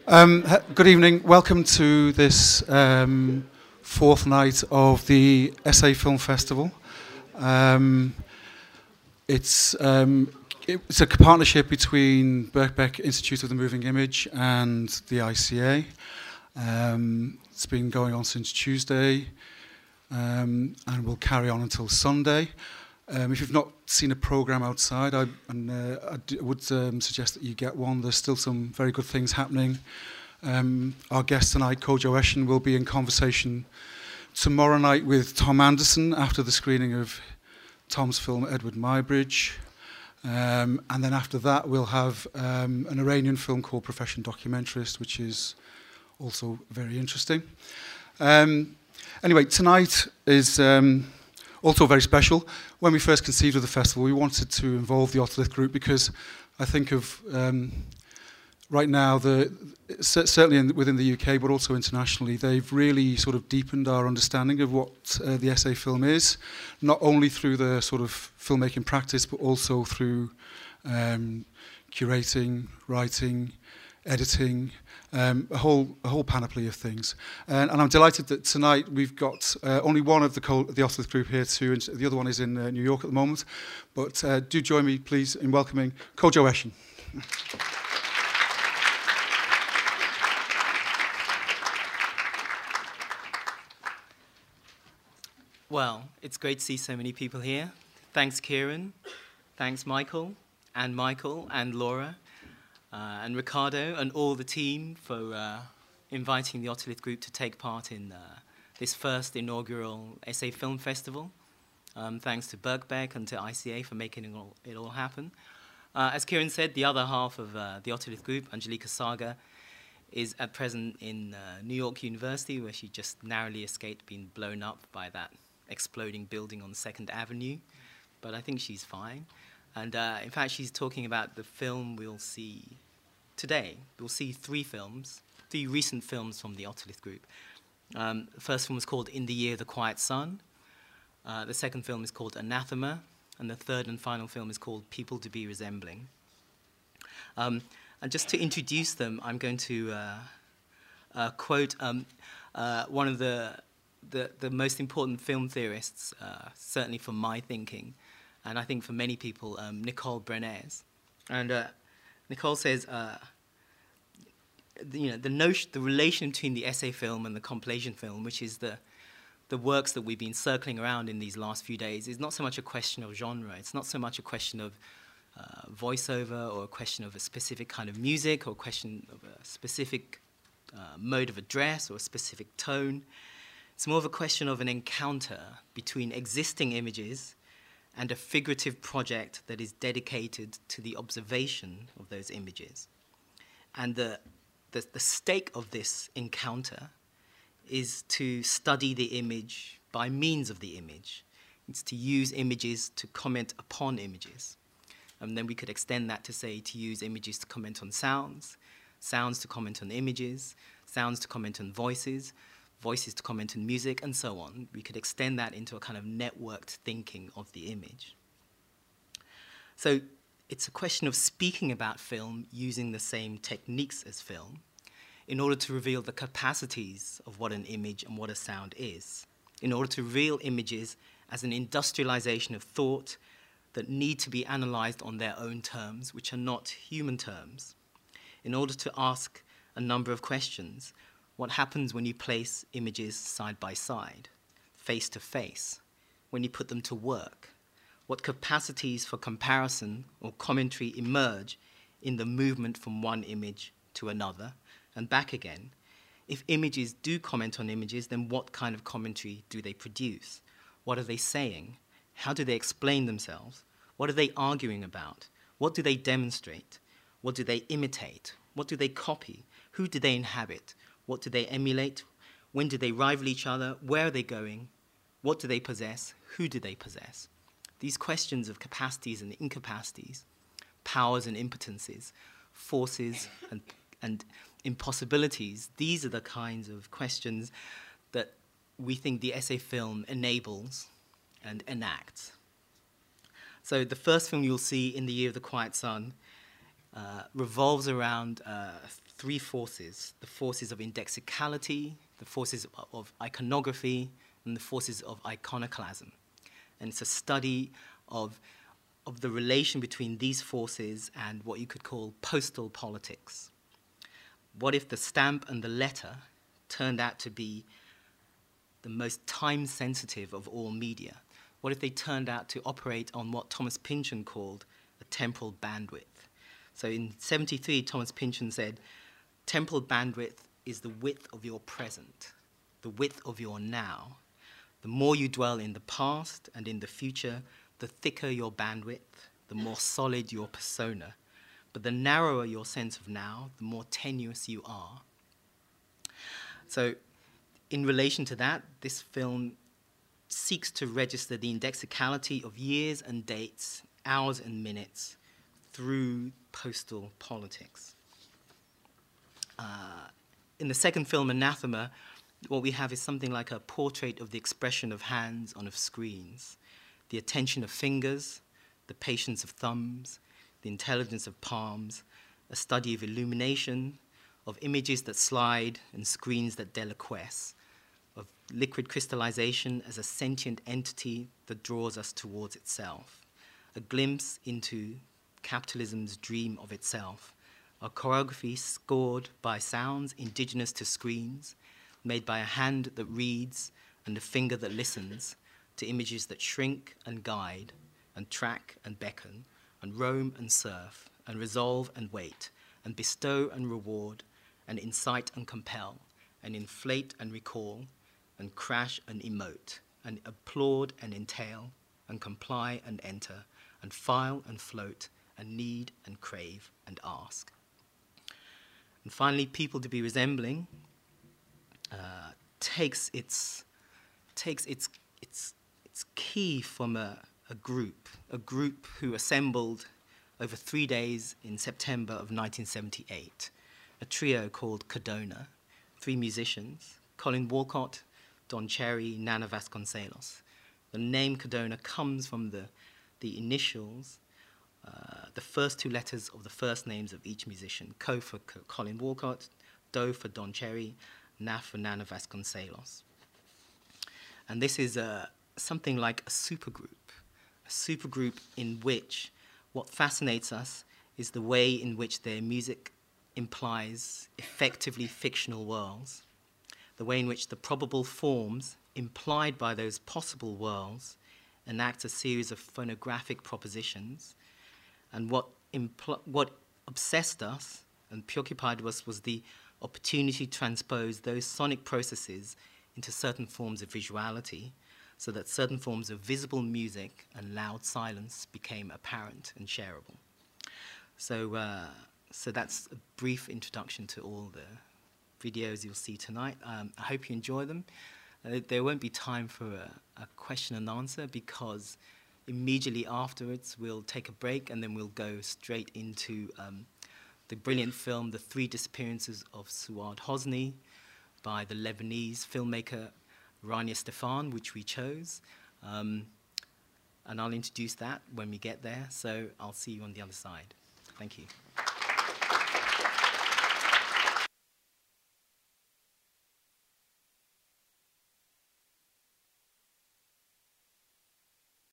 Good evening. Welcome to this fourth night of the SA Film Festival. It's a partnership between Birkbeck Institute of the Moving Image and the ICA. It's been going on since Tuesday and will carry on until Sunday. If you've not seen a programme outside, I would suggest that you get one. There's still some very good things happening. Our guest tonight, Kojo Eshin, will be in conversation tomorrow night with Tom Anderson after the screening of Tom's film Edward Muybridge. And then after that, we'll have an Iranian film called Profession Documentarist, which is also very interesting. Anyway, tonight is also very special. When we first conceived of the festival, we wanted to involve the Otolith Group because I think of right now, certainly within the UK, but also internationally, they've really sort of deepened our understanding of what the SA film is, not only through the sort of filmmaking practice, but also through curating, writing, editing, a whole panoply of things. And I'm delighted that tonight we've got only one of the Otolith Group here too, and the other one is in New York at the moment. But do join me, please, in welcoming Kojo Eshin. Well, it's great to see so many people here. Thanks, Kieran. Thanks, Michael and Laura. And Ricardo and all the team for inviting the Otolith Group to take part in this first inaugural SA Film Festival. Thanks to Birkbeck and to ICA for making it all happen. As Kieran said, the other half of the Otolith Group, Angelika Saga, is at present in New York University, where she just narrowly escaped being blown up by that exploding building on 2nd Avenue. But I think she's fine. And in fact, she's talking about the film we'll see today. We'll see three recent films from the Otolith Group. The first film is called In the Year of the Quiet Sun. The second film is called Anathema. And the third and final film is called People to be Resembling. And just to introduce them, I'm going to quote one of the most important film theorists, certainly for my thinking, and I think for many people, Nicole Brenes. And Nicole says, the relation between the essay film and the compilation film, which is the works that we've been circling around in these last few days, is not so much a question of genre. It's not so much a question of voiceover or a question of a specific kind of music or a question of a specific mode of address or a specific tone. It's more of a question of an encounter between existing images and a figurative project that is dedicated to the observation of those images. And the stake of this encounter is to study the image by means of the image. It's to use images to comment upon images. And then we could extend that to say to use images to comment on sounds, sounds to comment on images, sounds to comment on voices, voices to comment on music, and so on. We could extend that into a kind of networked thinking of the image. So it's a question of speaking about film using the same techniques as film in order to reveal the capacities of what an image and what a sound is, in order to reveal images as an industrialization of thought that need to be analyzed on their own terms, which are not human terms, in order to ask a number of questions. What happens when you place images side by side, face to face, when you put them to work? What capacities for comparison or commentary emerge in the movement from one image to another and back again? If images do comment on images, then what kind of commentary do they produce? What are they saying? How do they explain themselves? What are they arguing about? What do they demonstrate? What do they imitate? What do they copy? Who do they inhabit? What do they emulate? When do they rival each other? Where are they going? What do they possess? Who do they possess? These questions of capacities and incapacities, powers and impotencies, forces and impossibilities, these are the kinds of questions that we think the essay film enables and enacts. So the first film you'll see, In the Year of the Quiet Sun, revolves around three forces: the forces of indexicality, the forces of iconography, and the forces of iconoclasm. And it's a study of the relation between these forces and what you could call postal politics. What if the stamp and the letter turned out to be the most time-sensitive of all media? What if they turned out to operate on what Thomas Pynchon called a temporal bandwidth? So in 1973, Thomas Pynchon said, temporal bandwidth is the width of your present, the width of your now. The more you dwell in the past and in the future, the thicker your bandwidth, the more solid your persona. But the narrower your sense of now, the more tenuous you are. So in relation to that, this film seeks to register the indexicality of years and dates, hours and minutes, through postal politics. In the second film, Anathema, what we have is something like a portrait of the expression of hands on of screens, the attention of fingers, the patience of thumbs, the intelligence of palms, a study of illumination, of images that slide and screens that deliquesce, of liquid crystallization as a sentient entity that draws us towards itself, a glimpse into capitalism's dream of itself, a choreography scored by sounds indigenous to screens, made by a hand that reads and a finger that listens to images that shrink and guide and track and beckon and roam and surf and resolve and wait and bestow and reward and incite and compel and inflate and recall and crash and emote and applaud and entail and comply and enter and file and float and need and crave and ask. And finally, People to be Resembling takes its key from a group who assembled over 3 days in September of 1978, a trio called Cadona, 3 musicians, Colin Walcott, Don Cherry, Nana Vasconcelos. The name Cadona comes from the initials, the first 2 letters of the first names of each musician, Co for Colin Walcott, Do for Don Cherry, Na for Nana Vasconcelos. And this is something like a supergroup in which what fascinates us is the way in which their music implies effectively fictional worlds, the way in which the probable forms implied by those possible worlds enact a series of phonographic propositions. And what obsessed us and preoccupied us was the opportunity to transpose those sonic processes into certain forms of visuality, so that certain forms of visible music and loud silence became apparent and shareable. So that's a brief introduction to all the videos you'll see tonight. I hope you enjoy them. There won't be time for a question and answer, because immediately afterwards we'll take a break and then we'll go straight into the brilliant film The 3 Disappearances of Suad Hosni by the Lebanese filmmaker Rania Stefan, which we chose. And I'll introduce that when we get there, so I'll see you on the other side. Thank you.